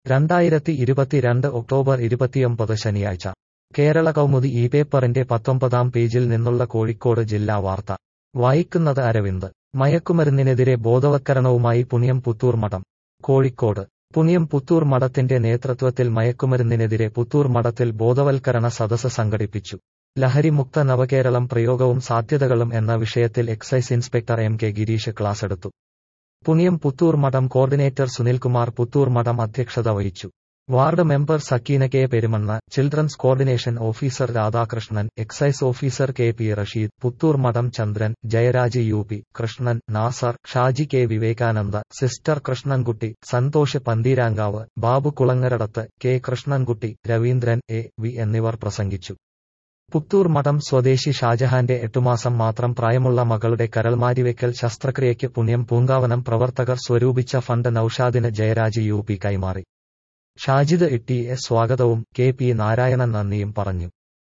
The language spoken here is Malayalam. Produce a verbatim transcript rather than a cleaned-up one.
രണ്ടായിരത്തി ഇരുപത്തിരണ്ട് ഒക്ടോബർ ഇരുപത്തിയൊമ്പത് ശനിയാഴ്ച കേരള കൗമുദി ഈ പേപ്പറിന്റെ പത്തൊമ്പതാം പേജിൽ നിന്നുള്ള കോഴിക്കോട് ജില്ലാ വാർത്ത വായിക്കുന്നത് അരവിന്ദ്. മയക്കുമരുന്നിനെതിരെ ബോധവത്കരണവുമായി പുണിയം പുത്തൂർ മഠം. കോഴിക്കോട് പുണിയം പുത്തൂർ മഠത്തിന്റെ നേതൃത്വത്തിൽ മയക്കുമരുന്നിനെതിരെ പുത്തൂർ മഠത്തിൽ ബോധവൽക്കരണ സദസ്സ് സംഘടിപ്പിച്ചു. ലഹരിമുക്ത നവകേരളം പ്രയോഗവും സാധ്യതകളും എന്ന വിഷയത്തിൽ excise inspector M K Girish ക്ലാസെടുത്തു. പുണിയം പുത്തൂർ മഠം കോർഡിനേറ്റർ സുനിൽകുമാർ പുത്തൂർ മഠം അധ്യക്ഷത വഹിച്ചു. Ward member Sakeena K Perumanna, children's coordination officer Radhakrishnan, excise officer K P Rasheed, Puthur Madam Chandran, Jayaraj U P, Krishnan, Nasar, Shaji K Vivekananda, sister Krishnankutty, Santhosh Pantheerankavu, Babu Kulangaradath, K Krishnankutty, Raveendran A V എന്നിവർ പ്രസംഗിച്ചു. പുത്തൂർ മഠം സ്വദേശി ഷാജഹാന്റെ എട്ടുമാസം മാത്രം പ്രായമുള്ള മകളുടെ കരൾമാരിവെക്കൽ ശസ്ത്രക്രിയയ്ക്ക് പുണ്യം പൂങ്കാവനം പ്രവർത്തകർ സ്വരൂപിച്ച ഫണ്ട് നൌഷാദിന് ജയരാജ് യു പി കൈമാറി. ഷാജിദ് ഇട്ടി എ സ്വാഗതവും കെ പി നാരായണൻ നന്ദിയും പറഞ്ഞു.